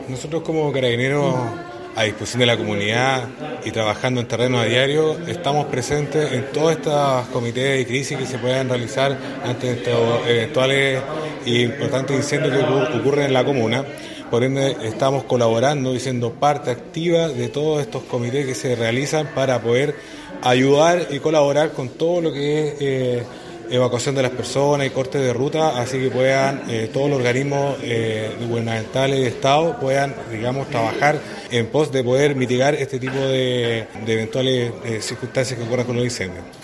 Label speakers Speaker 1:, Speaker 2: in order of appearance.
Speaker 1: Nosotros como carabineros, a disposición de la comunidad y trabajando en terreno a diario, estamos presentes en todos estos comités de crisis que se puedan realizar ante estos eventuales e importantes incendios que ocurren en la comuna. Por ende, estamos colaborando y siendo parte activa de todos estos comités que se realizan para poder ayudar y colaborar con todo lo que es evacuación de las personas y corte de ruta, así que puedan todos los organismos gubernamentales de Estado puedan, digamos, trabajar en pos de poder mitigar este tipo de eventuales circunstancias que ocurran con los incendios.